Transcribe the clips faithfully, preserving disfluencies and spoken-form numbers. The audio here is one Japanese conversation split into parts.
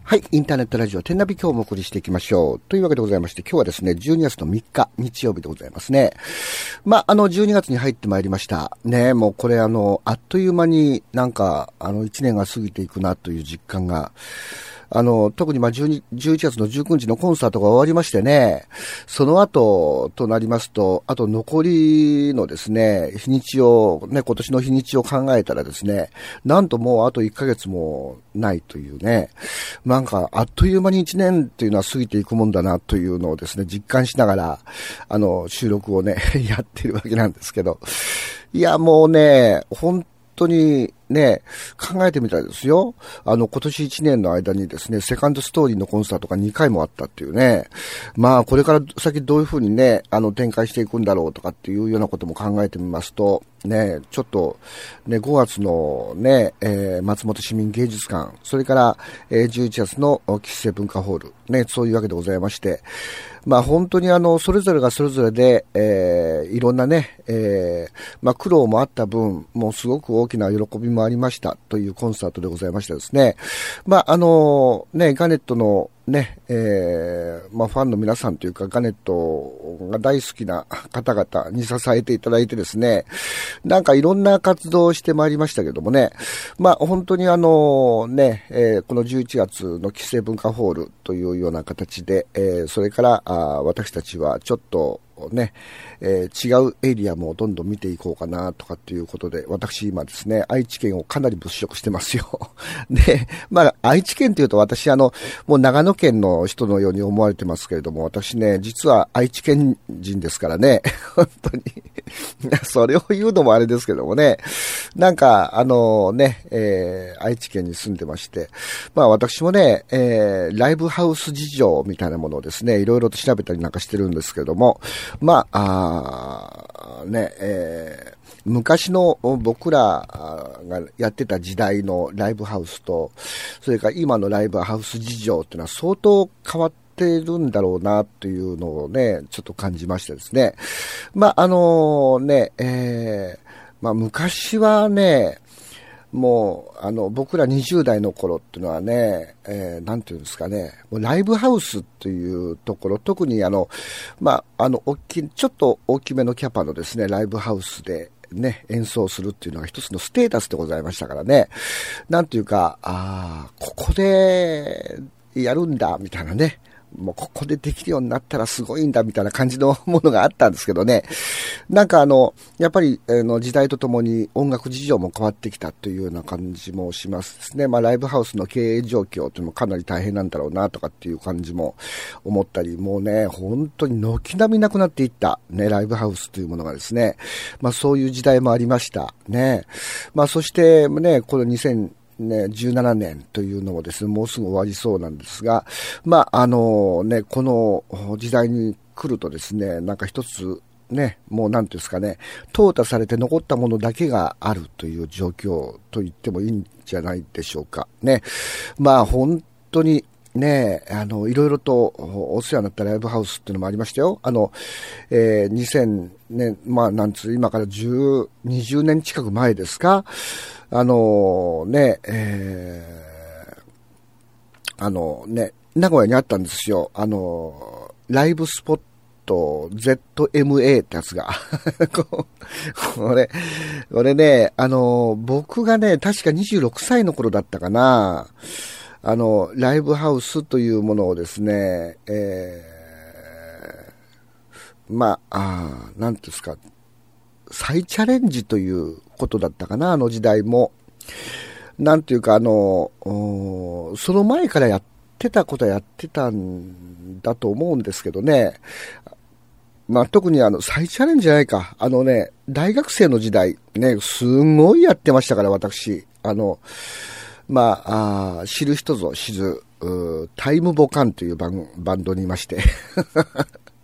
はい。インターネットラジオ、天ナビ今日もお送りしていきましょう。というわけでございまして、今日はですね、じゅうにがつのみっか、日曜日でございますね。まあ、あの、じゅうにがつに入ってまいりました。ね、もうこれあの、あっという間になんか、あの、いちねんが過ぎていくなという実感が、あの、特にまあじゅうに、じゅういちがつのじゅうくにちのコンサートが終わりましてね、その後となりますと、あと残りのですね、日にちを、ね、今年の日にちを考えたらですね、なんともうあといっかげつもないというね、なんかあっという間にいちねんっていうのは過ぎていくもんだなというのをですね、実感しながら、あの、収録をね、やってるわけなんですけど、いや、もうね、本当にね、考えてみたいですよ。あの、今年いちねんの間にですね、セカンドストーリーのコンサートがにかいもあったっていうね。まあ、これから先どういう風にね、あの、展開していくんだろうとかっていうようなことも考えてみますと、ね、ちょっと、ね、ごがつのね、えー、松本市民芸術館、それから、えー、じゅういちがつの喫茶文化ホール、ね、そういうわけでございまして、まあ本当にあの、それぞれがそれぞれで、えー、いろんなね、えー、まあ苦労もあった分、もうすごく大きな喜びもありましたというコンサートでございましたですね。まああの、ね、ガネットのね、えー、まあファンの皆さんというかガネットが大好きな方々に支えていただいてですね、なんかいろんな活動をしてまいりましたけどもね、まあ本当にあのね、えー、このじゅういちがつの喫茶文化ホールというような形で、えー、それからあ私たちはちょっとね、えー、違うエリアもどんどん見ていこうかなとかっていうことで、私今ですね、愛知県をかなり物色してますよ。で、まあ愛知県というと私あの、もう長野県の人のように思われてますけれども、私ね、実は愛知県人ですからね、本当に。それを言うのもあれですけどもね、なんかあのね、えー、愛知県に住んでまして、まあ私もね、えー、ライブハウス事情みたいなものをですね、いろいろと調べたりなんかしてるんですけども、まあ、あね、えー、昔の僕らがやってた時代のライブハウスと、それから今のライブハウス事情っていうのは相当変わってるんだろうなというのをね、ちょっと感じましてですね。まあ、あのね、えー、まあ昔はね、もう、あの、僕らにじゅう代の頃っていうのはね、えー、なんていうんですかね、もうライブハウスっていうところ、特にあの、まあ、あの、大きい、ちょっと大きめのキャパのですね、ライブハウスでね、演奏するっていうのが一つのステータスでございましたからね、なんていうか、ああ、ここでやるんだ、みたいなね、もうここでできるようになったらすごいんだみたいな感じのものがあったんですけどね。なんかあの、やっぱりあの時代とともに音楽事情も変わってきたというような感じもしますですね。まあライブハウスの経営状況というのもかなり大変なんだろうなとかっていう感じも思ったり、もうね、本当に軒並みなくなっていったね、ライブハウスというものがですね。まあそういう時代もありましたね。まあそしてね、このにせんね、じゅうななねんというのもですね、もうすぐ終わりそうなんですが、まあ、あのね、この時代に来るとですね、なんか一つね、もうなんていうんですかね、淘汰されて残ったものだけがあるという状況と言ってもいいんじゃないでしょうか。ね。まあ、本当に、ねえ、あの、いろいろとお世話になったライブハウスっていうのもありましたよ。あの、えー、にせんねん、まあ、なんつう、今からじゅう、にじゅうねん近く前ですか。あのね、えー、あのね、名古屋にあったんですよ。あの、ライブスポット ゼットエムエー ってやつが。これ、これね、あの、僕がね、確かにじゅうろくさいの頃だったかな。あの、ライブハウスというものをですね、えー、まあ、あなんていうんですか、再チャレンジということだったかな、あの時代も。なんていうか、あの、その前からやってたことはやってたんだと思うんですけどね。まあ、特にあの、再チャレンジじゃないか。あのね、大学生の時代、ね、すんごいやってましたから、私。あの、まあ、あ知る人ぞ知る、タイムボカンというバン、バンドにいまして。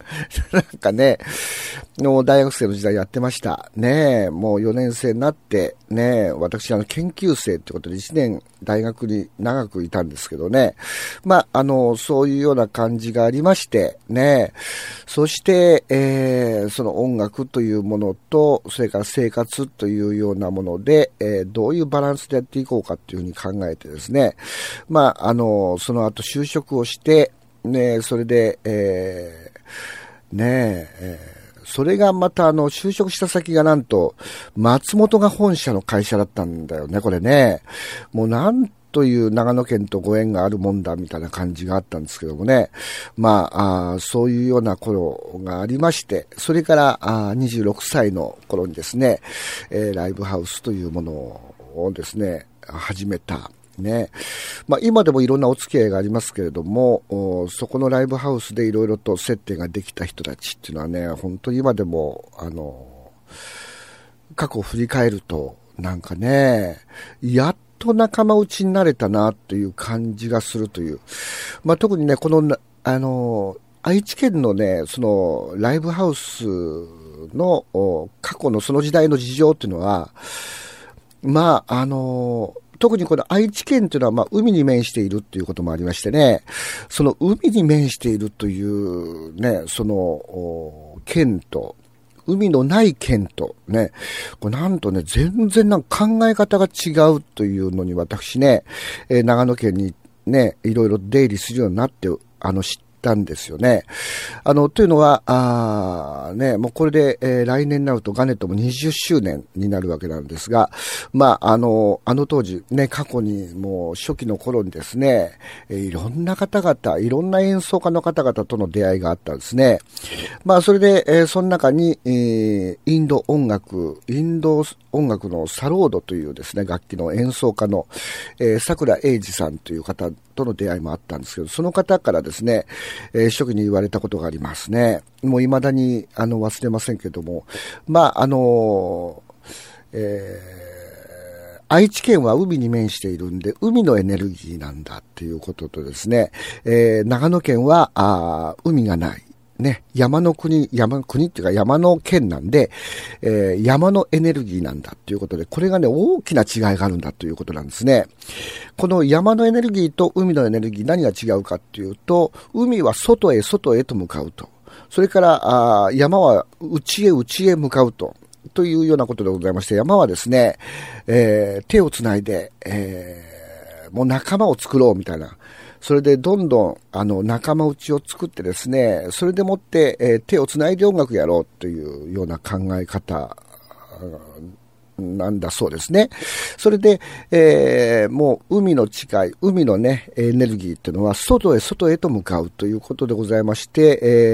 なんかね、の大学生の時代やってました。ねえ、もうよねん生になって、ねえ、私あの研究生ってことでいちねん大学に長くいたんですけどね。まあ、あの、そういうような感じがありまして、ねえ、そして、えー、その音楽というものと、それから生活というようなもので、えー、どういうバランスでやっていこうかっていうふうに考えてですね、まあ、あの、その後就職をして、ねえ、それで、えー、ねえ、えーそれがまたあの、就職した先がなんと、松本が本社の会社だったんだよね、これね。もうなんという長野県とご縁があるもんだ、みたいな感じがあったんですけどもね。まあ、あそういうような頃がありまして、それからあにじゅうろくさいの頃にですね、えー、ライブハウスというものをですね、始めた。ね。まあ今でもいろんなお付き合いがありますけれども、そこのライブハウスでいろいろと接点ができた人たちっていうのはね、本当に今でも、あの、過去を振り返ると、なんかね、やっと仲間内になれたなという感じがするという。まあ特にね、この、あの、愛知県のね、その、ライブハウスの過去のその時代の事情っていうのは、まあ、あの、特にこの愛知県というのは、まあ、海に面しているということもありましてね、その海に面しているというね、その、県と、海のない県とね、これなんとね、全然なんか考え方が違うというのに私ね、えー、長野県にね、いろいろ出入りするようになって、あの、知ったんですよね。あの、というのは、あね、もうこれで、えー、来年になるとガネットもにじゅっしゅうねんになるわけなんですが、まあ、あの、あの当時、ね、過去にもう初期の頃にですね、えー、いろんな方々、いろんな演奏家の方々との出会いがあったんですね。まあ、それで、えー、その中に、えー、インド音楽、インド音楽のサロードというですね、楽器の演奏家の、えー、桜英二さんという方との出会いもあったんですけど、その方からですね、えー、初期に言われたことがありますね。もう未だに、あの、忘れませんけども、まあ、あの、えー、愛知県は海に面しているんで、海のエネルギーなんだっていうこととですね、えー、長野県は、あ海がない。ね、山の国、山の国っていうか山の県なんで、えー、山のエネルギーなんだっていうことで、これがね、大きな違いがあるんだということなんですね。この山のエネルギーと海のエネルギー、何が違うかっていうと、海は外へ外へと向かうと。それから、あ山は内へ内へ向かうと。というようなことでございまして、山はですね、えー、手をつないで、えー、もう仲間を作ろうみたいな。それでどんどんあの仲間内を作ってですね、それでもって、えー、手をつないで音楽やろうというような考え方なんだそうですね。それで、えー、もう海の近い、海のね、エネルギーっていうのは外へ外へと向かうということでございまして、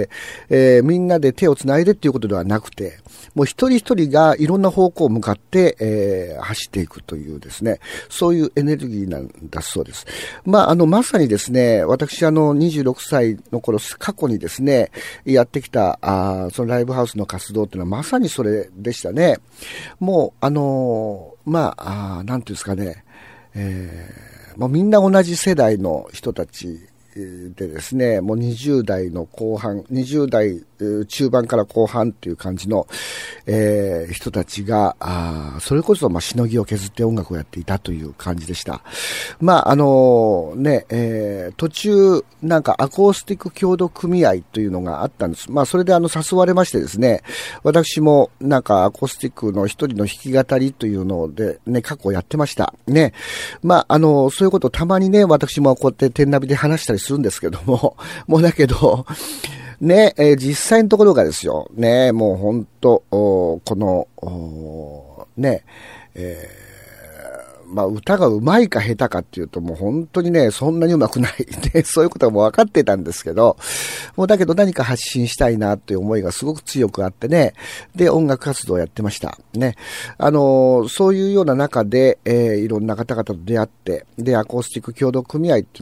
えーえー、みんなで手をつないでっていうことではなくて、もう一人一人がいろんな方向を向かって、えー、走っていくというですね、そういうエネルギーなんだそうです。まあ、あの、まさにですね、私あの、にじゅうろくさいの頃、過去にですね、やってきた、あそのライブハウスの活動っていうのはまさにそれでしたね。もう、あの、まあ、あなんていうんですかね、えー、もうみんな同じ世代の人たちでですね、もうにじゅう代の後半、にじゅう代中盤から後半っていう感じの、えー、人たちが、あそれこそまあしのぎを削って音楽をやっていたという感じでした。まあ、あのね、えー、途中なんかアコースティック協同組合というのがあったんです。まあ、それであの誘われましてですね、私もなんかアコースティックの一人の弾き語りというのでね、過去やってました。ね。まあ、あの、そういうことをたまにね、私もこうやって天ナビで話したりするんですけども、もうだけど、ね、えー、実際のところがですよ、ね、もう本当、この、ね、えー、まあ歌が上手いか下手かっていうともう本当にね、そんなに上手くない。で、そういうことはもう分かってたんですけど、もうだけど何か発信したいなっていう思いがすごく強くあってね、で、音楽活動をやってました。ね。あのー、そういうような中で、えー、いろんな方々と出会って、で、アコースティック協同組合っていうのも、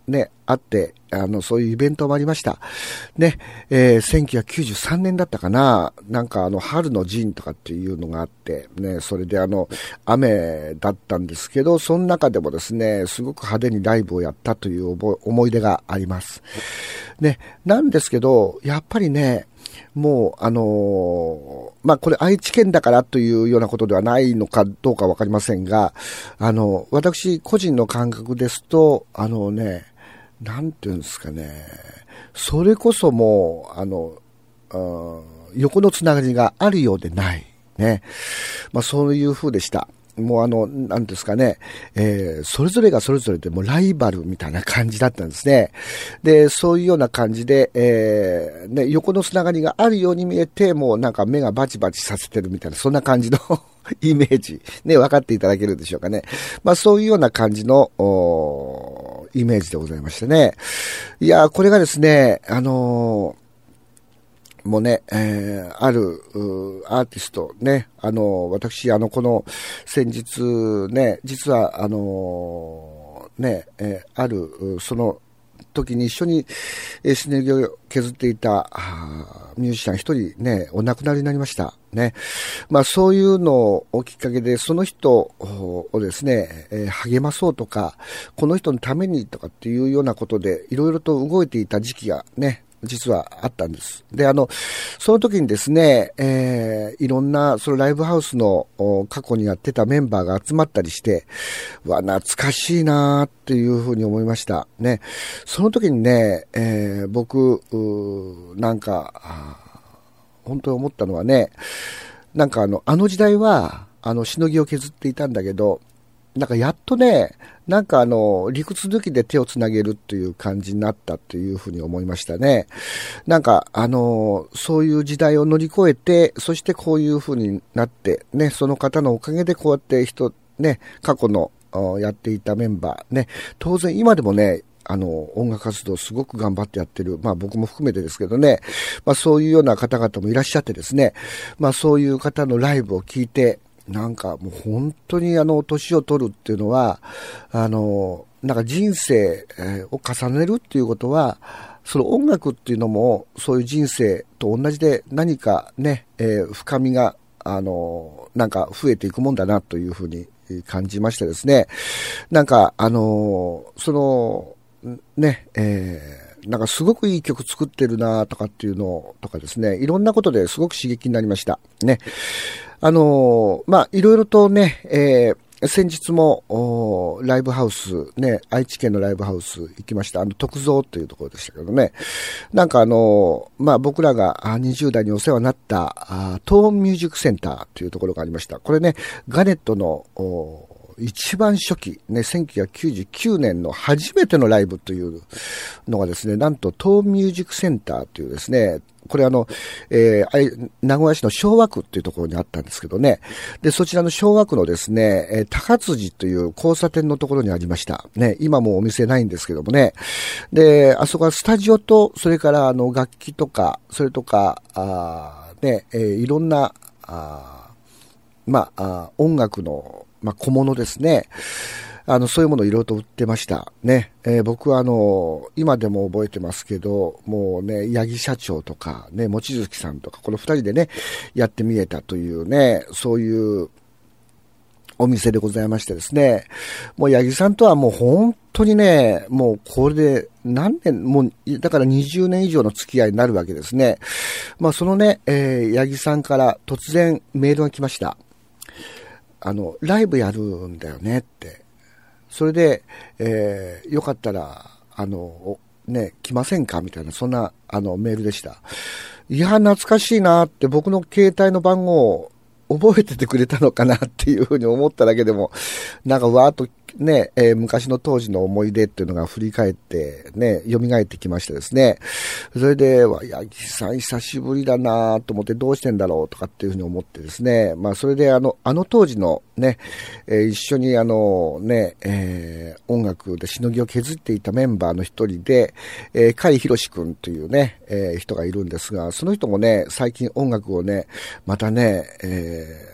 ね、あって、あの、そういうイベントもありました。ね、えー、せんきゅうひゃくきゅうじゅうさんねんだったかな、なんかあの、春の陣とかっていうのがあって、ね、それであの、雨だったんですけど、その中でもですね、すごく派手にライブをやったという思い出があります。ね、なんですけど、やっぱりね、もう、あのー、まあ、これ愛知県だからというようなことではないのかどうかわかりませんが、あの、私個人の感覚ですと、あのね、なんていうんですかね、それこそもう、あの、あ横のつながりがあるようでない。ね。まあ、そういう風でした。もうあの、なんですかね、えー、それぞれがそれぞれでもうライバルみたいな感じだったんですね。で、そういうような感じで、えー、ね、横のつながりがあるように見えて、もうなんか目がバチバチさせてるみたいな、そんな感じのイメージ、ね、分かっていただけるでしょうかね。まあそういうような感じの、イメージでございましてね。いや、これがですね、あのー、もうね、えー、あるアーティストね、あの、私、あの、この先日ね、実は、あの、ね、えー、ある、その時に一緒にしのぎを削っていたミュージシャン一人ね、お亡くなりになりました。ね。まあそういうのをきっかけで、その人をですね、えー、励まそうとか、この人のためにとかっていうようなことで、いろいろと動いていた時期がね、実はあったんです。で、あの、その時にですね、えー、いろんな、そのライブハウスの過去にやってたメンバーが集まったりして、うわ、懐かしいなーっていうふうに思いました。ね。その時にね、えー、僕、なんか、本当に思ったのはね、なんかあの、あの時代は、あの、しのぎを削っていたんだけど、なんかやっとね、なんかあの、理屈抜きで手をつなげるっていう感じになったっていうふうに思いましたね。なんかあの、そういう時代を乗り越えて、そしてこういうふうになって、ね、その方のおかげでこうやって人、ね、過去のやっていたメンバー、ね、当然今でもね、あの、音楽活動すごく頑張ってやってる。まあ僕も含めてですけどね。まあそういうような方々もいらっしゃってですね。まあそういう方のライブを聞いて、なんかもう本当にあの年を取るっていうのは、あの、なんか人生を重ねるっていうことは、その音楽っていうのもそういう人生と同じで何かね、えー、深みが、あの、なんか増えていくもんだなというふうに感じましてですね。なんかあの、その、ね、えー、なんかすごくいい曲作ってるなとかっていうのとかですね、いろんなことですごく刺激になりました。ね。あのー、まあ、いろいろとね、えー、先日も、ライブハウス、ね、愛知県のライブハウス行きました。あの、徳蔵というところでしたけどね。なんかあのー、まあ、僕らがにじゅう代にお世話になった、あトーンミュージックセンターというところがありました。これね、ガネットの、一番初期、ね、せんきゅうひゃくきゅうじゅうきゅうねんの初めてのライブというのがですね、なんとトーンミュージックセンターというですね、これあの、えー、名古屋市の昭和区っていうところにあったんですけどね。で、そちらの昭和区のですね、えー、高辻という交差点のところにありました。ね、今もうお店ないんですけどもね。で、あそこはスタジオと、それからあの楽器とか、それとか、あね、えー、いろんな、あまあ、音楽の、まあ、小物ですね。あの、そういうものをいろいろと売ってました。ね。えー、僕はあの、今でも覚えてますけど、もうね、八木社長とか、ね、望月さんとか、この二人でね、やってみえたというね、そういうお店でございましてですね。もう八木さんとはもう本当にね、もうこれで何年、もう、だからにじゅうねん以上の付き合いになるわけですね。まあそのね、えー、八木さんから突然メールが来ました。あの、ライブやるんだよねって。それで、えー、よかったら、あの、ね、来ませんかみたいな、そんな、あの、メールでした。いや、懐かしいなって、僕の携帯の番号を覚えててくれたのかなっていうふうに思っただけでも、なんかわーっとね、えー、昔の当時の思い出っていうのが振り返ってね、蘇ってきましてですね。それで、わ、八木さん久しぶりだなと思ってどうしてんだろうとかっていうふうに思ってですね。まあそれであの、あの当時のね、えー、一緒にあのね、えー、音楽でしのぎを削っていたメンバーの一人で、えー、甲斐博くんというね、えー、人がいるんですが、その人もね、最近音楽をね、またね、えー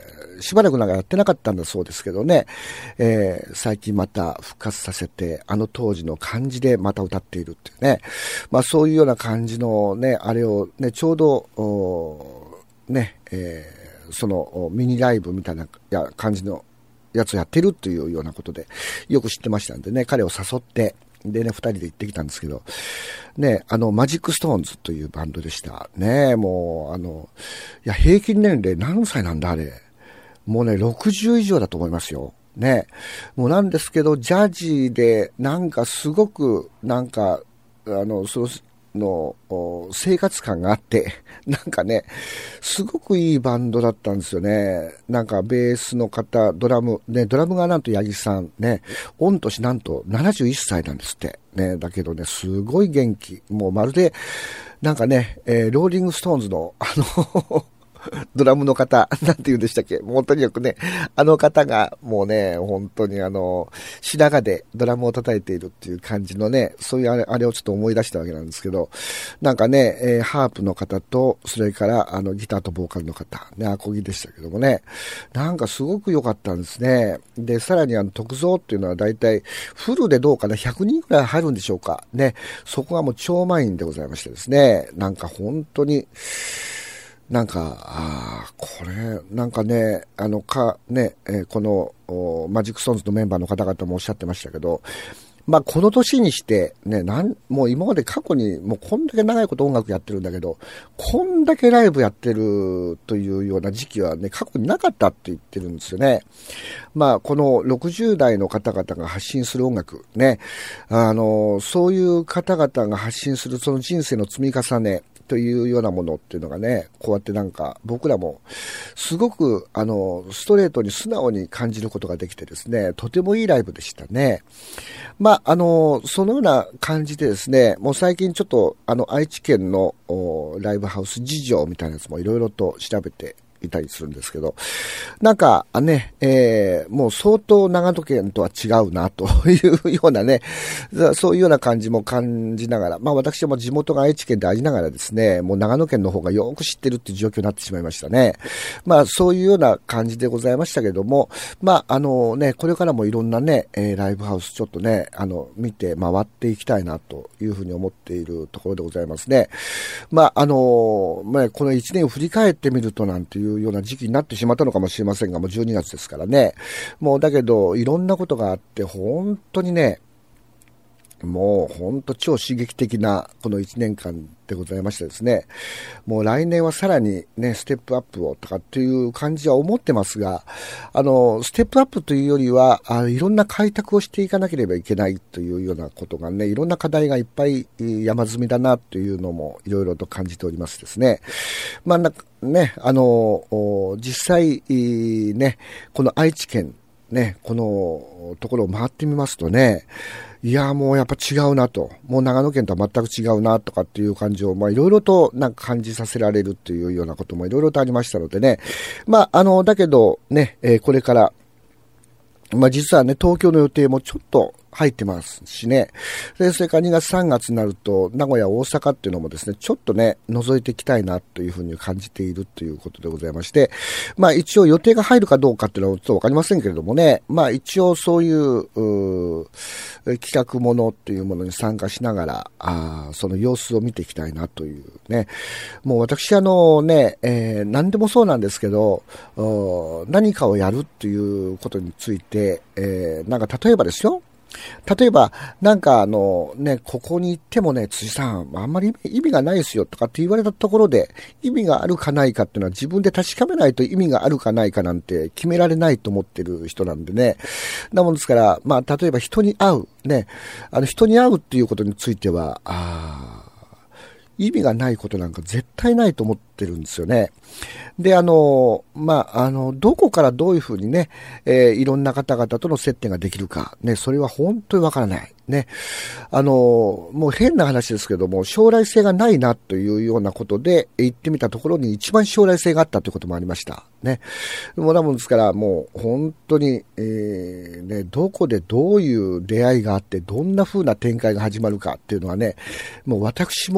しばらくなんかやってなかったんだそうですけどね、えー、最近また復活させて、あの当時の感じでまた歌っているっていうね、まあそういうような感じのね、あれをね、ちょうど、ね、えー、そのミニライブみたいなや感じのやつをやってるっていうようなことで、よく知ってましたんでね、彼を誘って、でね、二人で行ってきたんですけど、ね、あの、マジックストーンズというバンドでした。ね、もう、あの、いや、平均年齢何歳なんだ、あれ。もうね、ろくじゅう以上だと思いますよ。ね。もうなんですけど、ジャジーで、なんかすごく、なんか、あの、その、の生活感があって、なんかね、すごくいいバンドだったんですよね。なんかベースの方、ドラム、ね、ドラムがなんと八木さん、ね、御年なんとななじゅういっさいなんですって。ね、だけどね、すごい元気。もうまるで、なんかね、えー、ローリングストーンズの、あの、ドラムの方、なんて言うんでしたっけ、もうとにかくね、あの方がもうね、本当にあの、白髪でドラムを叩いているっていう感じのね、そういうあれ、あれをちょっと思い出したわけなんですけど、なんかね、えー、ハープの方と、それからあの、ギターとボーカルの方、ね、アコギでしたけどもね、なんかすごく良かったんですね。で、さらにあの、特造っていうのは大体、フルでどうかな、ひゃくにんくらい入るんでしょうか。ね、そこがもう超満員でございましてですね、なんか本当に、なんか、ああ、これ、なんかね、あの、か、ね、えー、この、マジックストーンズのメンバーの方々もおっしゃってましたけど、まあ、この年にして、ね、なん、もう今まで過去に、もうこんだけ長いこと音楽やってるんだけど、こんだけライブやってるというような時期はね、過去になかったって言ってるんですよね。まあ、このろくじゅう代の方々が発信する音楽、ね、あの、そういう方々が発信するその人生の積み重ね、というようなものっていうのがね、こうやってなんか僕らもすごくあのストレートに素直に感じることができてですね、とてもいいライブでしたね。まあ、あの、そのような感じでですね、もう最近ちょっとあの愛知県のライブハウス事情みたいなやつもいろいろと調べていたりするんですけど、なんかね、えー、もう相当長野県とは違うなというようなね、そういうような感じも感じながら、まあ私も地元が愛知県でありながらですね、もう長野県の方がよく知ってるっていう状況になってしまいましたね。まあそういうような感じでございましたけども、まああのね、これからもいろんなね、えー、ライブハウスちょっとね、あの、見て回っていきたいなというふうに思っているところでございますね。まああの、まあこの一年を振り返ってみるとなんていうような時期になってしまったのかもしれませんが、もうじゅうにがつですからね。もうだけど、いろんなことがあって、本当にね、もう本当超刺激的なこのいちねんかんでございましてですね、もう来年はさらにね、ステップアップをとかっていう感じは思ってますが、あの、ステップアップというよりは、あいろんな開拓をしていかなければいけないというようなことがね、いろんな課題がいっぱい山積みだなというのもいろいろと感じておりますですね。まあなんかね、あの、実際ね、この愛知県ね、このところを回ってみますとね、いやもうやっぱ違うなと、もう長野県とは全く違うなとかっていう感じを、まあいろいろとなんか感じさせられるっていうようなこともいろいろとありましたのでね、まああの、だけどね、えー、これから、まあ実はね、東京の予定もちょっと入ってますしね。で、それからにがつさんがつになると、名古屋、大阪っていうのもですね、ちょっとね、覗いていきたいなというふうに感じているということでございまして、まあ一応予定が入るかどうかっていうのはちょっとわかりませんけれどもね、まあ一応そういう、う企画ものっていうものに参加しながら、あその様子を見ていきたいなというね。もう私あのね、えー、何でもそうなんですけど、何かをやるっていうことについて、えー、なんか例えばですよ、例えば、なんかあのね、ここに行ってもね、辻さん、あんまり意味がないですよとかって言われたところで、意味があるかないかっていうのは自分で確かめないと意味があるかないかなんて決められないと思ってる人なんでね。なもんですから、まあ、例えば人に会う、ね、あの人に会うっていうことについては、あ意味がないことなんか絶対ないと思ってるんですよね。で、あの、まあ、あの、どこからどういうふうにね、えー、いろんな方々との接点ができるか、ね、それは本当にわからない。ね。あの、もう変な話ですけども、将来性がないなというようなことで行ってみたところに一番将来性があったということもありました。ね。もうなもんですから、もう本当に、えー、ね、どこでどういう出会いがあって、どんな風な展開が始まるかっていうのはね、もう私も、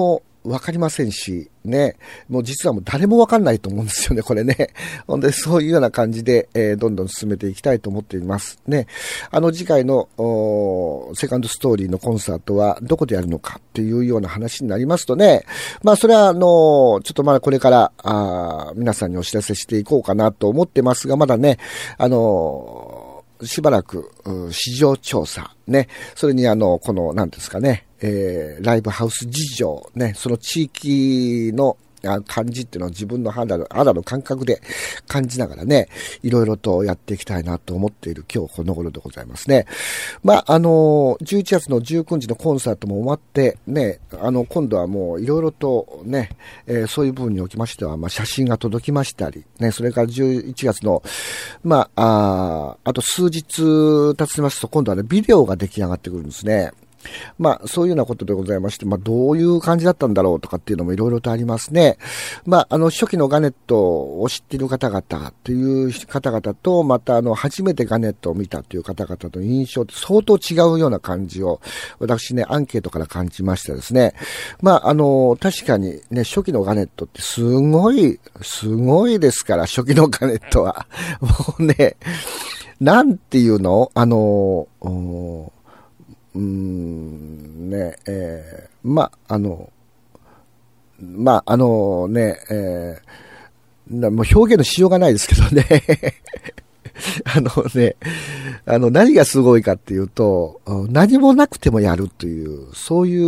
わかりませんし、ね、もう実はもう誰もわかんないと思うんですよね、これね。ほんで、そういうような感じで、えー、どんどん進めていきたいと思っています。ね、あの次回のセカンドストーリーのコンサートはどこでやるのかっていうような話になりますとね、まあそれはあの、ちょっとまだこれから、あ皆さんにお知らせしていこうかなと思ってますが、まだね、あの、しばらく市場調査ね、それにあのこの何ですかね、えー、ライブハウス事情ね、その地域の感じっていうのを自分の肌の肌の感覚で感じながらね、いろいろとやっていきたいなと思っている今日この頃でございますね。まああのじゅういちがつのじゅうくにちのコンサートも終わってね、あの今度はもういろいろとね、えー、そういう部分におきましては、まあ、写真が届きましたりね、それからじゅういちがつのまあ あ, あと数日経ちますと今度はねビデオが出来上がってくるんですね。まあ、そういうようなことでございまして、まあ、どういう感じだったんだろうとかっていうのもいろいろとありますね。まあ、あの、初期のガネットを知っている方々という方々と、また、あの、初めてガネットを見たという方々の印象って相当違うような感じを、私ね、アンケートから感じましてですね。まあ、あの、確かにね、初期のガネットってすごい、すごいですから、初期のガネットは。もうね、なんていうのあの、うーんね、えー、ま、あの、ま、あのね、えー、もう表現のしようがないですけどね。あのね、あの、何がすごいかっていうと、何もなくてもやるという、そういう、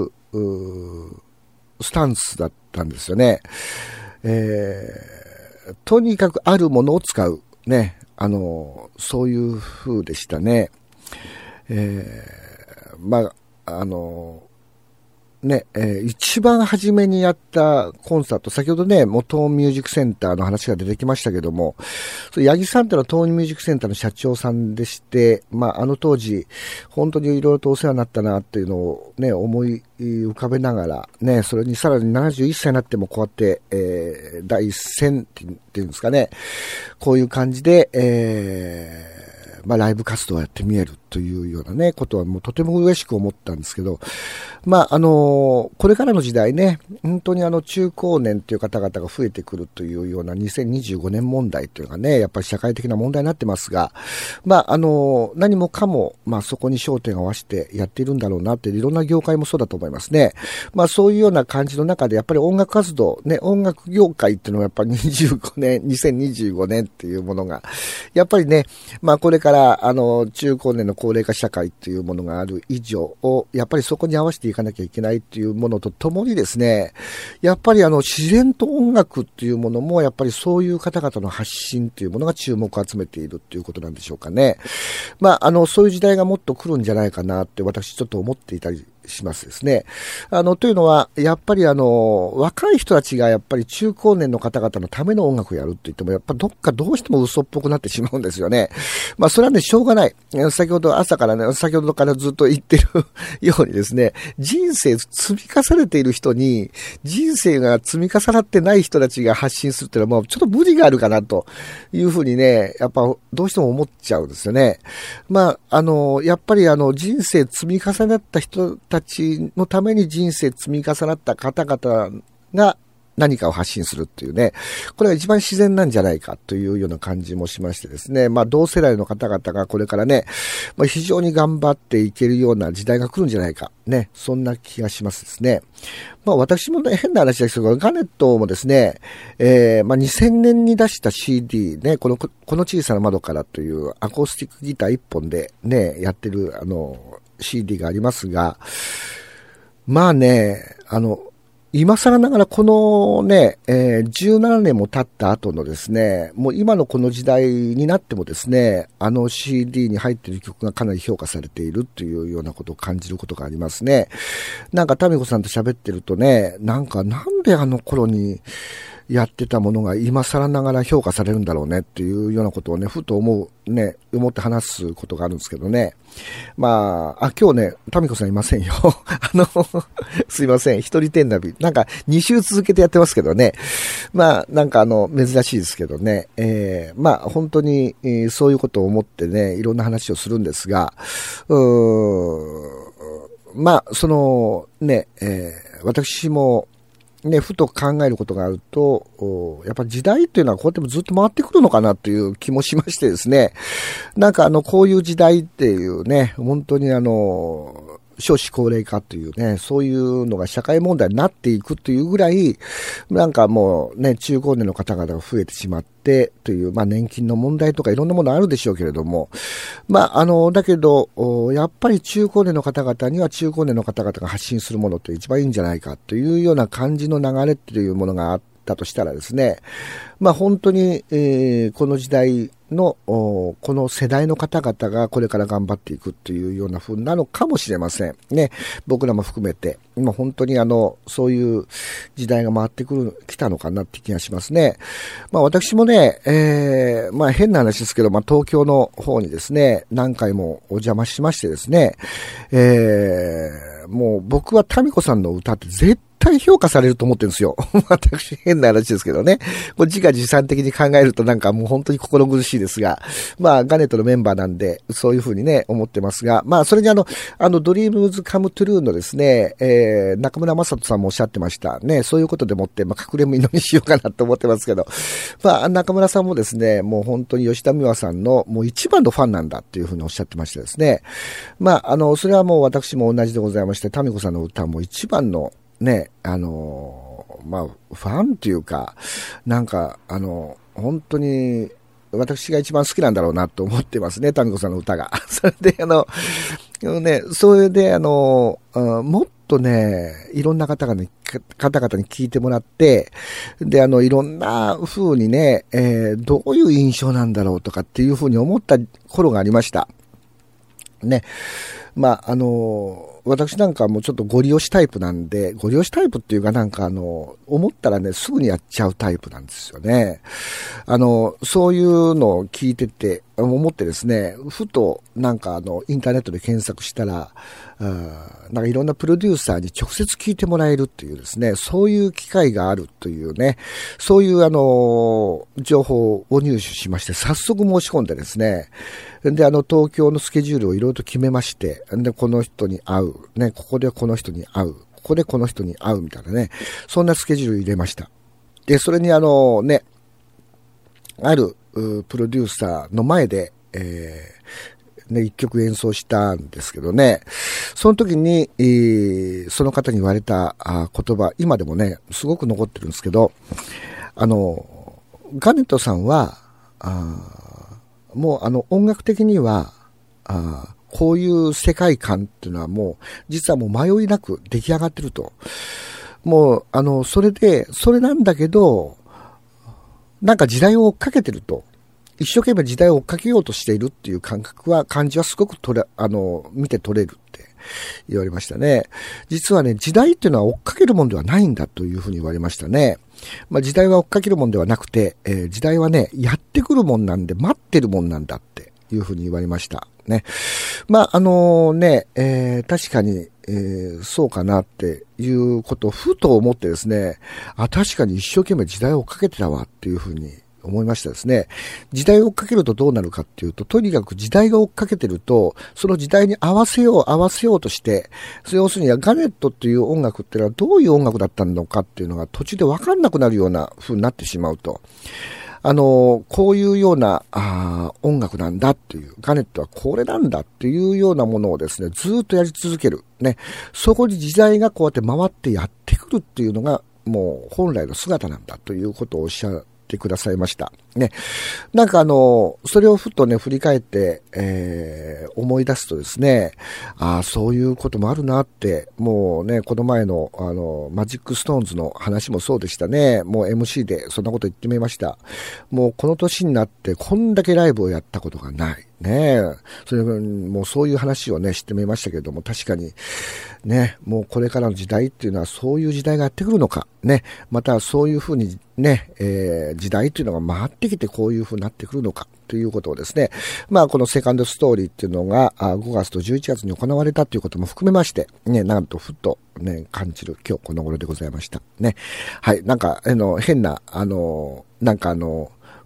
うスタンスだったんですよね。えー、とにかくあるものを使う。ね。あの、そういう風でしたね。えーまあ、あの、ね、えー、一番初めにやったコンサート、先ほどね、もうトーンミュージックセンターの話が出てきましたけども、そ八木さんってのはトーンミュージックセンターの社長さんでして、まあ、あの当時、本当にいろいろとお世話になったなっていうのをね、思い浮かべながら、ね、それにさらにななじゅういっさいになってもこうやって、えー、第一線っていうんですかね、こういう感じで、えーまあ、ライブ活動をやってみえるというようなね、ことはもうとても嬉しく思ったんですけど、まあ、あの、これからの時代ね、本当にあの、中高年という方々が増えてくるというようなにせんにじゅうごねん問題というのがね、やっぱり社会的な問題になってますが、まあ、あの、何もかも、まあ、そこに焦点を合わせてやっているんだろうなって、いろんな業界もそうだと思いますね。まあ、そういうような感じの中で、やっぱり音楽活動、ね、音楽業界っていうのはやっぱりにじゅうごねん、にせんにじゅうごねんっていうものが、やっぱりね、まあ、これからからあの中高年の高齢化社会というものがある以上をやっぱりそこに合わせていかなきゃいけないというものとともにですね、やっぱりあの自然と音楽っていうものもやっぱりそういう方々の発信というものが注目を集めているということなんでしょうかね。まああのそういう時代がもっと来るんじゃないかなって私ちょっと思っていたりしますですね。あのというのはやっぱりあの若い人たちがやっぱり中高年の方々のための音楽をやるって言ってもやっぱどっかどうしても嘘っぽくなってしまうんですよね。まあそれはねしょうがない。先ほど朝からね先ほどからずっと言ってるようにですね、人生積み重ねている人に人生が積み重なってない人たちが発信するっていうのはもうちょっと無理があるかなというふうにねやっぱどうしても思っちゃうんですよね。まああのやっぱりあの人生積み重なった人たちのために人生積み重なった方々が何かを発信するっていうね、これが一番自然なんじゃないかというような感じもしましてですね、まあ同世代の方々がこれからね、まあ、非常に頑張っていけるような時代が来るんじゃないか、ね、そんな気がしますですね。まあ私もね、変な話ですけど、ガネットもですね、えー、まあにせんねんに出した シーディー ね、この、この小さな窓からというアコースティックギター一本でね、やってるあの シーディー がありますが、まあね、あの、今更ながらこのね、えー、じゅうななねんも経った後のですね、もう今のこの時代になってもですね、あの シーディー に入っている曲がかなり評価されているというようなことを感じることがありますね。なんかタミコさんと喋ってるとね、なんかなんであの頃にやってたものが今更ながら評価されるんだろうねっていうようなことをね、ふと思うね、思って話すことがあるんですけどね。まあ、あ、今日ね、タミコさんいませんよ。あの、すいません。一人天ナビ。なんかに週続けてやってますけどね。まあ、なんかあの、珍しいですけどね。えー、まあ、本当に、えー、そういうことを思ってね、いろんな話をするんですが、うーん、まあ、その、ね、えー私も、ね、ふと考えることがあると、やっぱ時代っていうのはこうやってもずっと回ってくるのかなという気もしましてですね。なんかあの、こういう時代っていうね、本当にあの、少子高齢化というね、そういうのが社会問題になっていくというぐらい、なんかもうね、中高年の方々が増えてしまってという、まあ年金の問題とかいろんなものあるでしょうけれども、まああの、だけど、やっぱり中高年の方々には中高年の方々が発信するものって一番いいんじゃないかというような感じの流れというものがあったとしたらですね、まあ本当に、えー、この時代のこの世代の方々がこれから頑張っていくというような風なのかもしれませんね。僕らも含めて今本当にあのそういう時代が回ってくる来たのかなって気がしますね。まあ私もね、えー、まあ変な話ですけど、まあ東京の方にですね何回もお邪魔しましてですね、えー、もう僕は民子さんの歌って絶対絶対評価されると思ってるんですよ。私変な話ですけどね。これ自画自賛的に考えるとなんかもう本当に心苦しいですが、まあガネットのメンバーなんでそういうふうにね思ってますが、まあそれにあのあのドリームズカムトゥルーのですね、えー、中村雅人さんもおっしゃってましたね。そういうことでもってまあ隠れみのにしようかなと思ってますけど、まあ中村さんもですね、もう本当に吉田美和さんのもう一番のファンなんだっていうふうにおっしゃってましてですね。まああのそれはもう私も同じでございまして、民子さんの歌も一番のね、あのー、まあ、ファンっていうか、なんか、あの、本当に、私が一番好きなんだろうなと思ってますね、民子さんの歌が。それで、あの、ね、それで、あの、もっとね、いろんな方々に、方々に聞いてもらって、で、あの、いろんな風にね、えー、どういう印象なんだろうとかっていう風に思った頃がありました。ね。まあ、あの、私なんかもちょっとご利用しタイプなんで、ご利用しタイプっていうかなんかあの、思ったらね、すぐにやっちゃうタイプなんですよね。あの、そういうのを聞いてて、思ってですね、ふとなんかあの、インターネットで検索したら、なんかいろんなプロデューサーに直接聞いてもらえるっていうですね、そういう機会があるというね、そういうあの、情報を入手しまして、早速申し込んでですね、で、あの、東京のスケジュールをいろいろと決めまして、で、この人に会う、ね、ここでこの人に会う、ここでこの人に会うみたいなね、そんなスケジュール入れました。で、それにあの、ね、ある、プロデューサーの前で、えー、ね、一曲演奏したんですけどね、その時に、えー、その方に言われたあ言葉、今でもね、すごく残ってるんですけど、あの、ガネットさんは、あもうあの音楽的にはあこういう世界観っていうのはもう実はもう迷いなく出来上がってると。もうあのそれでそれなんだけどなんか時代を追っかけてると。一生懸命時代を追っかけようとしているっていう感覚は感じはすごく取れあの見て取れるって言われましたね。実はね時代っていうのは追っかけるもんではないんだというふうに言われましたね。まあ、時代は追っかけるもんではなくて、えー、時代はね、やってくるもんなんで、待ってるもんなんだっていうふうに言われました。ね。まあ、あのー、ね、えー、確かに、えー、そうかなっていうことをふと思ってですね、あ、確かに一生懸命時代を追っかけてたわっていうふうに思いましたですね。時代を追っかけるとどうなるかっていうと、とにかく時代が追っかけてると、その時代に合わせよう、合わせようとして、要するにガネットっていう音楽っていうのはどういう音楽だったのかっていうのが途中で分かんなくなるような風になってしまうと。あの、こういうようなあ音楽なんだっていう、ガネットはこれなんだっていうようなものをですね、ずっとやり続ける。ね。そこに時代がこうやって回ってやってくるっていうのが、もう本来の姿なんだということをおっしゃってくださいました。ね。なんかあの、それをふとね、振り返って、えー、思い出すとですね、ああ、そういうこともあるなって、もうね、この前の、あの、マジックストーンズの話もそうでしたね。もう エムシー でそんなこと言ってみました。もうこの年になってこんだけライブをやったことがない。ねえ。それもうそういう話をね、知ってみましたけれども、確かに、ね、もうこれからの時代っていうのはそういう時代がやってくるのか。ね。またそういうふうにね、えー、時代っていうのが回ってきてこういうふうになってくるのか。ということをですね、まあこのセカンドストーリーっていうのがごがつとじゅういちがつに行われたということも含めまして、ね、なんとふっとね、感じる今日この頃でございました。ね。はい。なんか、あの、変な、あの、なんかあの、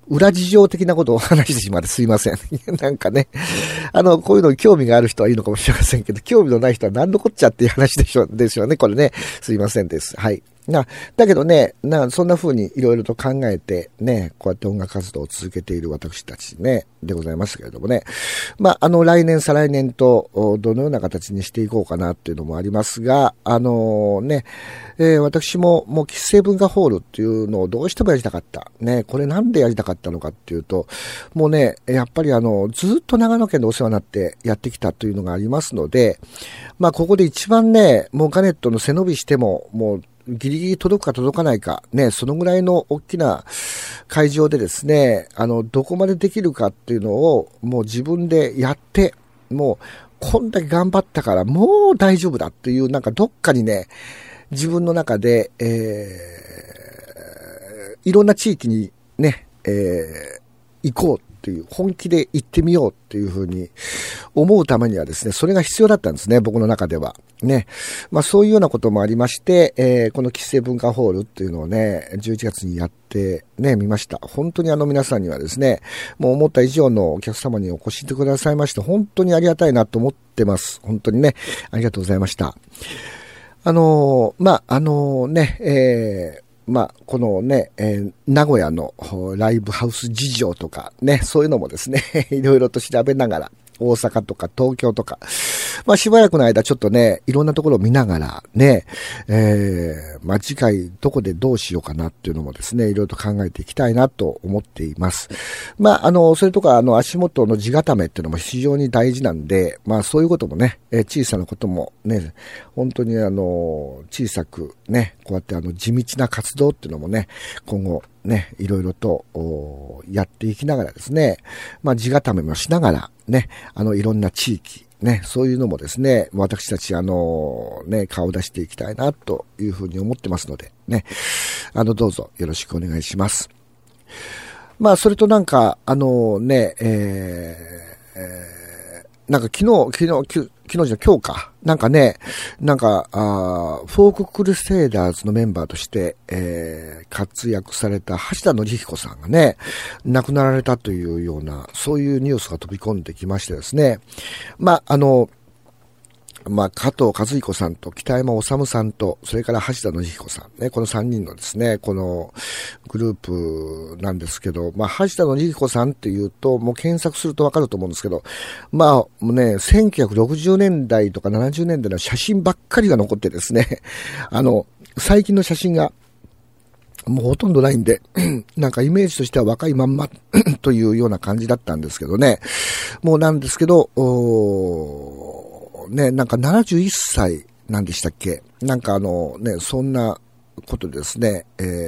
裏事情的なことを話してしまってすいません。なんかね、あの、こういうのに興味がある人はいいのかもしれませんけど、興味のない人は何のこっちゃっていう話でしょう、でしょうね。これね、すいませんです。はい。な、だけどね、な、そんな風にいろいろと考えてね、こうやって音楽活動を続けている私たちね、でございましたけれどもね。まあ、あの、来年、再来年と、どのような形にしていこうかなっていうのもありますが、あのね、えー、私ももう喫成文化ホールっていうのをどうしてもやりたかった。ね、これなんでやりたかったのかっていうと、もうね、やっぱりあの、ずっと長野県でお世話になってやってきたというのがありますので、まあ、ここで一番ね、もうガネットの背伸びしても、もう、ギリギリ届くか届かないか、ね、そのぐらいの大きな会場でですね、あの、どこまでできるかっていうのを、もう自分でやって、もう、こんだけ頑張ったから、もう大丈夫だっていう、なんかどっかにね、自分の中で、えー、いろんな地域にね、えー、行こうっていう、本気で行ってみようっていうふうに思うためにはですね、それが必要だったんですね、僕の中では。ね。まあそういうようなこともありまして、えー、この喫成文化ホールっていうのをね、じゅういちがつにやってね、みました。本当にあの皆さんにはですね、もう思った以上のお客様にお越しくださいまして、本当にありがたいなと思ってます。本当にね、ありがとうございました。あのー、まあ、あのー、ね、えー、まあ、このね、えー、名古屋のライブハウス事情とかね、そういうのもですね、いろいろと調べながら、大阪とか東京とか、まあしばらくの間ちょっとね、いろんなところを見ながらね、えー、まあ次回どこでどうしようかなっていうのもですね、いろいろと考えていきたいなと思っています。まああの、それとかあの足元の地固めっていうのも非常に大事なんで、まあそういうこともね、えー、小さなこともね、本当にあの、小さくね、こうやってあの地道な活動っていうのもね、今後ね、いろいろとやっていきながらですね、まあ地固めもしながらね、あのいろんな地域ね、そういうのもですね、私たちあのね、顔を出していきたいなというふうに思ってますのでね、あのどうぞよろしくお願いします。まあそれとなんかあのね、えーえーなんか昨日、昨日、昨日じゃ今日か。なんかね、なんか、あフォーククルセイダーズのメンバーとして、えー、活躍された橋田紀彦さんがね、亡くなられたというような、そういうニュースが飛び込んできましてですね。まあ、あの、まあ、加藤和彦さんと北山治さんと、それから橋田紀彦さんね、このさんにんのですね、このグループなんですけど、まあ、橋田紀彦さんっていうと、もう検索するとわかると思うんですけど、まあ、もうね、せんきゅうひゃくろくじゅうねんだいとかななじゅうねんだいの写真ばっかりが残ってですね、あの、最近の写真が、もうほとんどないんで、なんかイメージとしては若いまんまというような感じだったんですけどね、もうなんですけど、おーね、なんかななじゅういっさいなんでしたっけ？なんかあのね、そんなことですね、えーえ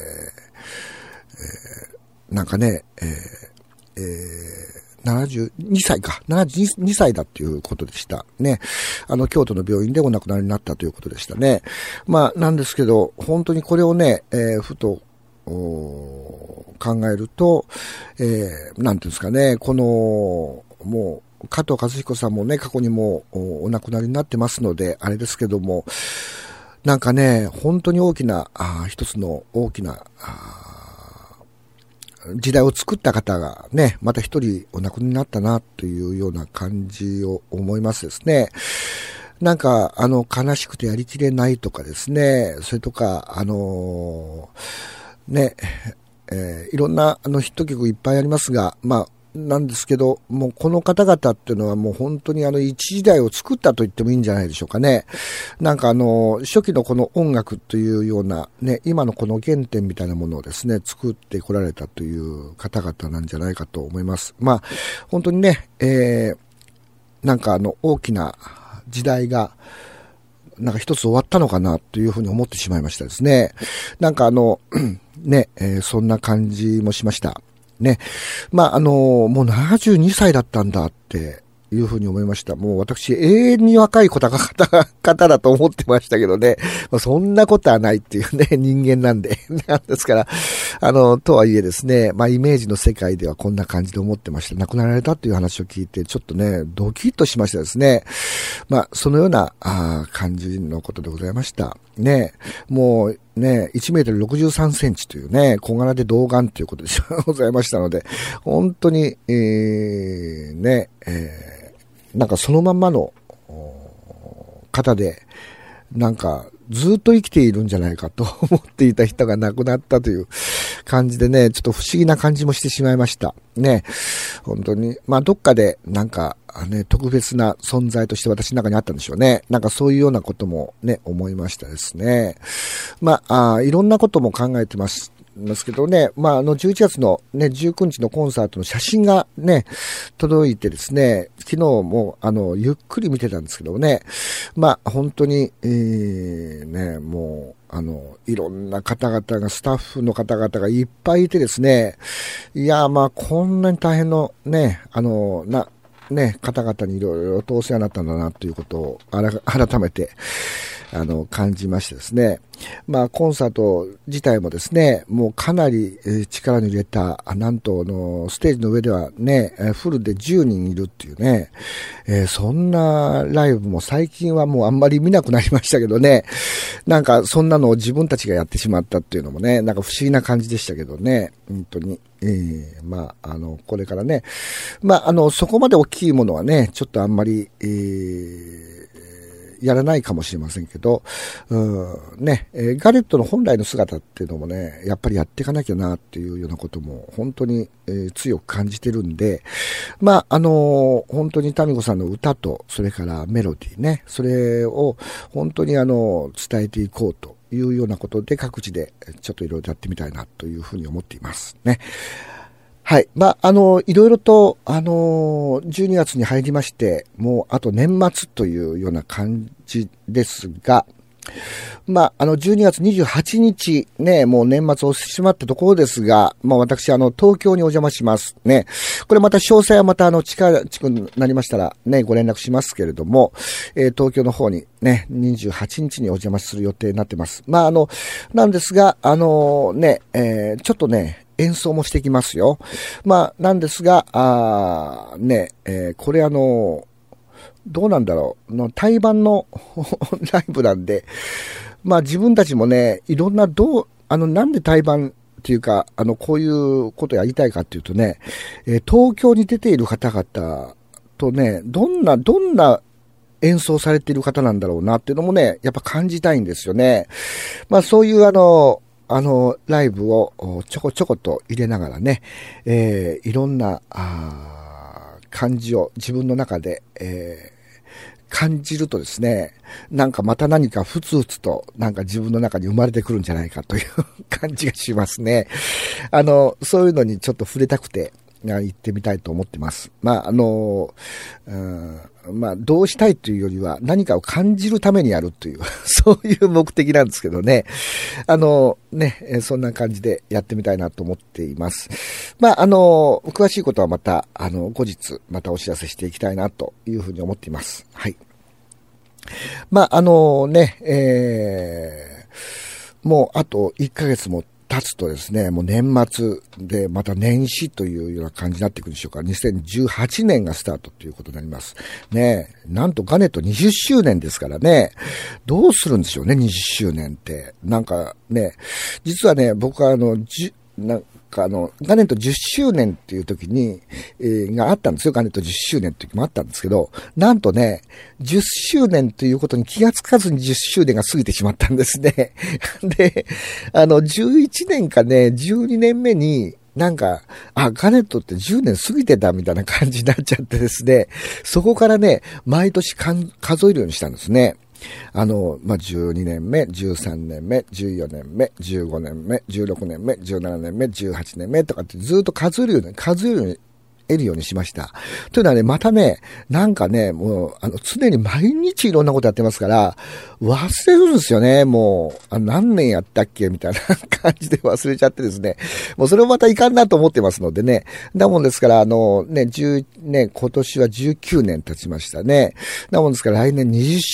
ー、なんかね、えーえー、ななじゅうにさいか、ななじゅうにさいだっていうことでしたね。あの京都の病院でお亡くなりになったということでしたね。まあなんですけど、本当にこれをね、えー、ふと考えると、えー、なんていうんですかね、このもう加藤和彦さんもね、過去にもお亡くなりになってますので、あれですけども、なんかね、本当に大きな、あ一つの大きな時代を作った方がね、また一人お亡くなりになったなというような感じを思いますですね。なんか、あの、悲しくてやりきれないとかですね、それとか、あのー、ね、えー、いろんなあのヒット曲いっぱいありますが、まあ、なんですけど、もうこの方々っていうのはもう本当にあの一時代を作ったと言ってもいいんじゃないでしょうかね。なんかあの、初期のこの音楽というようなね、今のこの原点みたいなものをですね、作ってこられたという方々なんじゃないかと思います。まあ、本当にね、えー、なんかあの大きな時代が、なんか一つ終わったのかなというふうに思ってしまいましたですね。なんかあの、ね、えー、そんな感じもしました。ね。まあ、あの、もうななじゅうにさいだったんだっていうふうに思いました。もう私、永遠に若い方が、方だと思ってましたけどね。まあ、そんなことはないっていうね、人間なんで。なんですから、 あの、とはいえですね、まあ、イメージの世界ではこんな感じで思ってました。亡くなられたという話を聞いて、ちょっとね、ドキッとしましたですね。まあ、そのような、あ感じのことでございました。ね、もう、ね、いちメートルろくじゅうさんセンチというね、小柄で童顔ということでございましたので、本当に、えー、ね、えー、なんかそのまんまの方で、なんかずっと生きているんじゃないかと思っていた人が亡くなったという感じでね、ちょっと不思議な感じもしてしまいました。ね、本当に、まあどっかでなんかね、特別な存在として私の中にあったんでしょうね。なんかそういうようなこともね、思いましたですね。まあ、あいろんなことも考えてます。ますけどね、まあ、あの、じゅういちがつのね、じゅうくにちのコンサートの写真がね、届いてですね、昨日も、あの、ゆっくり見てたんですけどね、まあ、本当に、えー、ね、もう、あの、いろんな方々が、スタッフの方々がいっぱいいてですね、いや、まあ、こんなに大変のね、あの、な、ね、方々にいろいろとお世話になったんだな、ということを、あら、改めて、あの、感じましてですね。まあ、コンサート自体もですね、もうかなり力に入れた、なんと、の、ステージの上ではね、フルでじゅうにんいるっていうね、えー、そんなライブも最近はもうあんまり見なくなりましたけどね、なんかそんなのを自分たちがやってしまったっていうのもね、なんか不思議な感じでしたけどね、本当に。えー、まあ、あの、これからね、まあ、あの、そこまで大きいものはね、ちょっとあんまり、えーやらないかもしれませんけど、うんね、えー、ガレットの本来の姿っていうのもね、やっぱりやっていかなきゃなっていうようなことも本当に、えー、強く感じてるんで、まあ、あのー、本当にタミコさんの歌と、それからメロディーね、それを本当にあの、伝えていこうというようなことで各地でちょっといろいろやってみたいなというふうに思っていますね。はい。まあ、あの、いろいろと、あの、じゅうにがつに入りまして、もうあと年末というような感じですが、まあ、あの、じゅうにがつにじゅうはちにち、ね、もう年末をしてしまったところですが、まあ、私、あの、東京にお邪魔します。ね。これまた詳細はまた、あの、近くになりましたら、ね、ご連絡しますけれども、えー、東京の方にね、にじゅうはちにちにお邪魔する予定になってます。まあ、あの、なんですが、あの、ね、えー、ちょっとね、演奏もしてきますよ。まあ、なんですが、あね、えー、これあの、どうなんだろう、の対バンのライブなんで、まあ自分たちもね、いろんなどう、あの、なんで対バンっていうか、あの、こういうことやりたいかっていうとね、えー、東京に出ている方々とね、どんな、どんな演奏されている方なんだろうなっていうのもね、やっぱ感じたいんですよね。まあそういうあの、あの、ライブをちょこちょこと入れながらね、えー、いろんな、あ感じを自分の中で、えー感じるとですね、なんかまた何かふつふつとなんか自分の中に生まれてくるんじゃないかという感じがしますね。あの、そういうのにちょっと触れたくて行ってみたいと思ってます。まあ、あの、うんまあ、どうしたいというよりは何かを感じるためにやるという、そういう目的なんですけどね。あの、ね、そんな感じでやってみたいなと思っています。まあ、あの、詳しいことはまた、あの、後日またお知らせしていきたいなというふうに思っています。はい。まあ、あのね、えー、もうあといっかげつも経つとですね、もう年末でまた年始というような感じになっていくんでしょうか。にせんじゅうはちねんがスタートということになります。ね、なんとガネットにじゅっしゅうねんですからね、どうするんでしょうね、にじゅっしゅうねんって。なんかね、実はね、僕はあの、じなんかあの、ガネットじゅっしゅうねんっていう時に、えー、があったんですよ。ガネットじゅっしゅうねんって時もあったんですけど、なんとね、じゅっしゅうねんということに気がつかずにじゅっしゅうねんが過ぎてしまったんですね。で、あの、じゅういちねんかね、じゅうにねんめに、なんか、あ、ガネットってじゅうねん過ぎてたみたいな感じになっちゃってですね、そこからね、毎年かん数えるようにしたんですね。あの、まあ、じゅうにねんめ、じゅうさんねんめ、じゅうよねんめ、じゅうごねんめ、じゅうろくねんめ、じゅうななねんめ、じゅうはちねんめとかってずっと数えるように、数えるように、得るようにしました。というのはね、またね、なんかね、もう、あの、常に毎日いろんなことやってますから、忘れるんですよね、もう、あ何年やったっけみたいな感じで忘れちゃってですね。もうそれもまたいかんなと思ってますのでね。だもんですから、あの、ね、じゅうね、今年はじゅうきゅうねん経ちましたね。だもんですから来年にじゅっしゅうねん。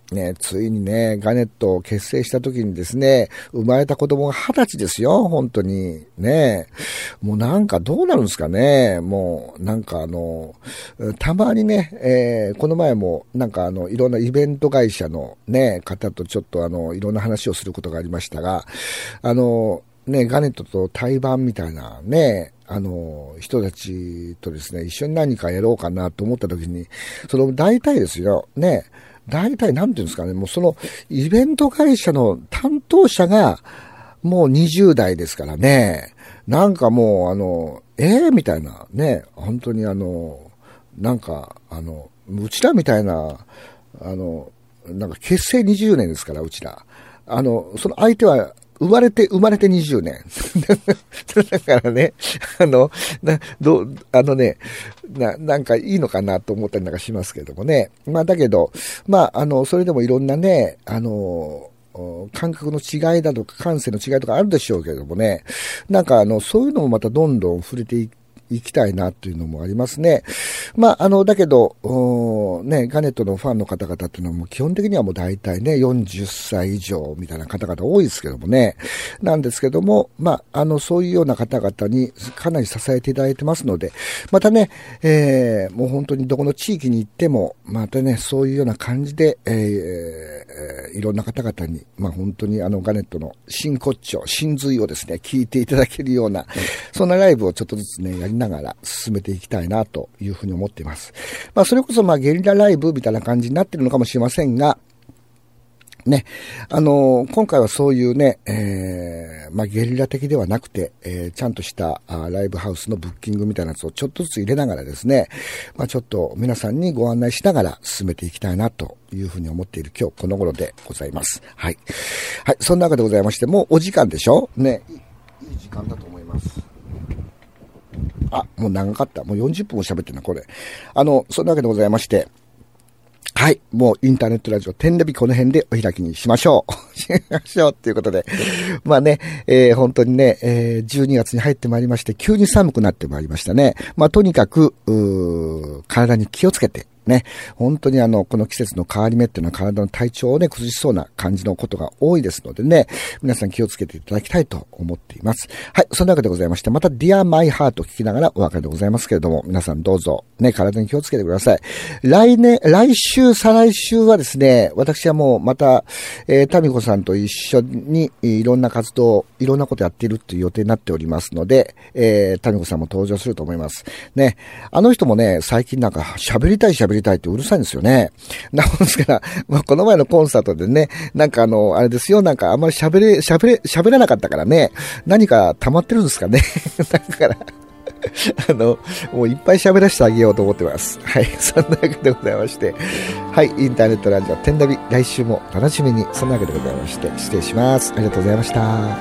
ね、ついにね、ガネットを結成した時にですね、生まれた子供が二十歳ですよ、本当に。ね。もうなんかどうなるんですかね。もうなんかあの、たまにね、えー、この前もなんかあの、いろんなイベント会社のね、方とちょっとあの、いろんな話をすることがありましたが、あの、ね、ガネットと対バンみたいなね、あの、人たちとですね、一緒に何かやろうかなと思った時に、その大体ですよ、ね、大体なんていうんですかね、もうそのイベント会社の担当者がもうにじゅう代ですからね、なんかもうあの、えー、みたいなね、本当にあの、なんかあの、うちらみたいな、あの、なんか結成にじゅうねんですから、うちら。あの、その相手は、生まれて、生まれてにじゅうねん。だからね、あの、な、ど、あのね、な、なんかいいのかなと思ったりなんかしますけれどもね。まあだけど、まああの、それでもいろんなね、あの、感覚の違いだとか感性の違いとかあるでしょうけれどもね。なんかあの、そういうのもまたどんどん触れてい行きたいなというのもありますね。まあ、あの、だけど、ね、ガネットのファンの方々っていうのはもう基本的にはもう大体ね、よんじゅっさい以上みたいな方々多いですけどもね。なんですけども、まあ、あの、そういうような方々にかなり支えていただいてますので、またね、えー、もう本当にどこの地域に行っても、またね、そういうような感じで、えーえー、いろんな方々に、まあ本当にあのガネットの真骨頂、真髄をですね、聞いていただけるような、そんなライブをちょっとずつね、やりながら進めていきたいなというふうに思っています。まあそれこそまあゲリラライブみたいな感じになってるのかもしれませんが、ね、あのー、今回はそういうね、えー、まあ、ゲリラ的ではなくて、えー、ちゃんとしたあライブハウスのブッキングみたいなやつをちょっとずつ入れながらですね、まあ、ちょっと皆さんにご案内しながら進めていきたいなというふうに思っている今日この頃でございます。はい。はい、そんなわけでございまして、もうお時間でしょね、いい時間だと思います。あ、もう長かった。もうよんじゅっぷんも喋ってるな、これ。あの、そんなわけでございまして、はい。もうインターネットラジオ、天レビこの辺でお開きにしましょう。しましょうっていうことで。まあね、えー、本当にね、えー、じゅうにがつに入ってまいりまして、急に寒くなってまいりましたね。まあとにかく、うー、体に気をつけて、ね、本当にあの、この季節の変わり目っていうのは体の体調をね、崩しそうな感じのことが多いですのでね、皆さん気をつけていただきたいと思っています。はい、そんなわけでございまして、また Dear My Heart を聞きながらお別れでございますけれども、皆さんどうぞ、ね、体に気をつけてください。来年、来週、再来週はですね、私はもうまた、えー、タミコさんと一緒にいろんな活動、いろんなことやっているっていう予定になっておりますので、えー、タミコさんも登場すると思います。ね、あの人もね、最近なんか喋りたい喋りたいってうるさいんですよね。なんですから、まあ、この前のコンサートでね、なんかあの、あれですよ、なんかあんまり喋れ、喋れ、喋らなかったからね、何か溜まってるんですかね。だから、あの、もういっぱい喋らせてあげようと思ってます。はい、そんなわけでございまして、はい、インターネットラジオ、天ナビ、来週も楽しみに、そんなわけでございまして、失礼します。ありがとうございました。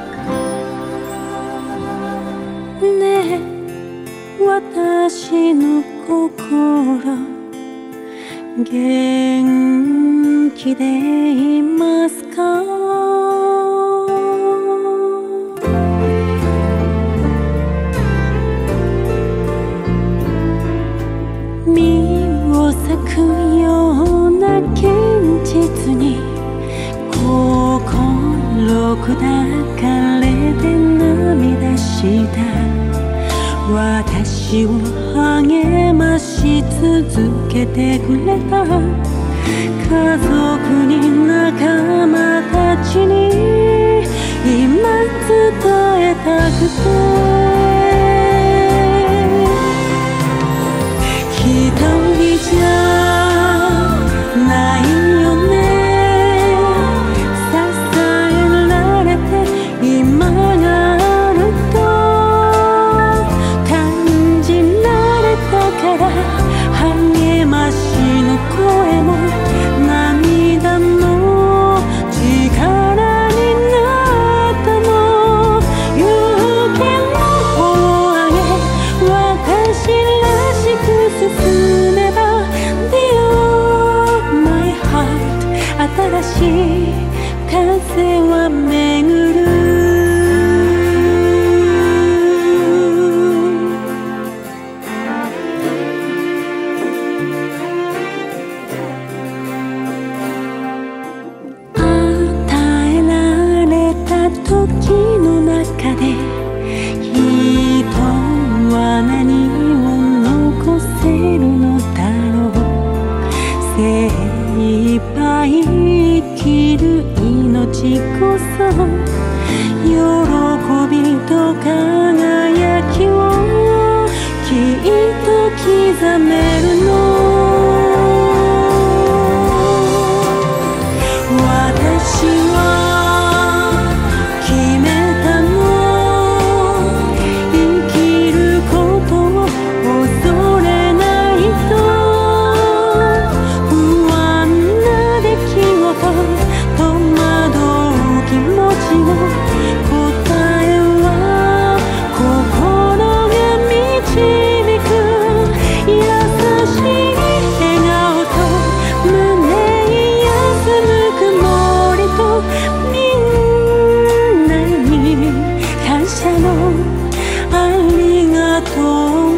ねえ、私の心、元気でいますか？身を裂くような現実に心砕かれて涙した私を励まし続けてくれた家族に仲間たちに今伝えたくて一人じゃないよね支えられて今があると感じられたから励ましの声も涙の力になったの勇気の方を上げ私らしく進めば Dear My Heart 新しい風は巡るそう喜びと輝きをきっと刻めるの私は決めたの生きることを恐れないと不安な出来事戸惑う気持ちの答えは心が導く優しい笑顔と胸に休む曇りとみんなに感謝のありがとう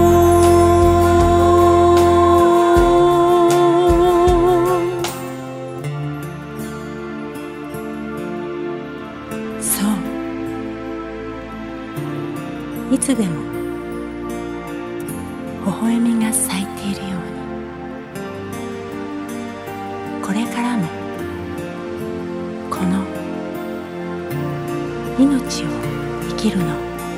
そういつでも微笑みが咲いているようにこれからもこの命を生きるの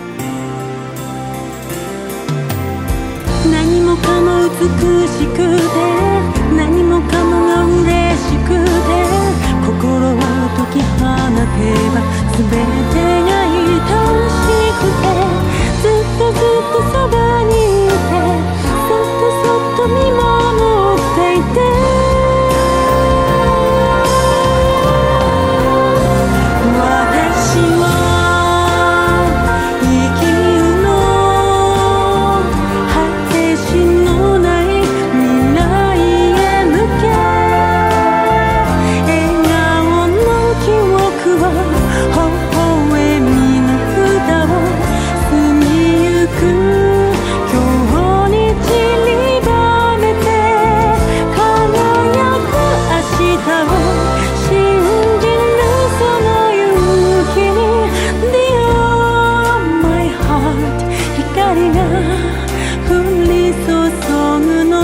何もかも美しくて何もかもが嬉しくて心を解き放てば全てが愛しくてずっとずっとそばにいてそっとそっと見守っていて私は生きるの果てしのない未来へ向け笑顔の記憶を微笑みの歌を過ぎゆく今日に散りばめて輝く明日を信じるその勇気に Dear my heart 光が降り注ぐの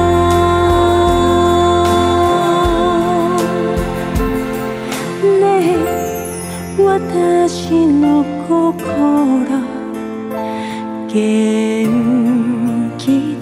ねえ私の心元気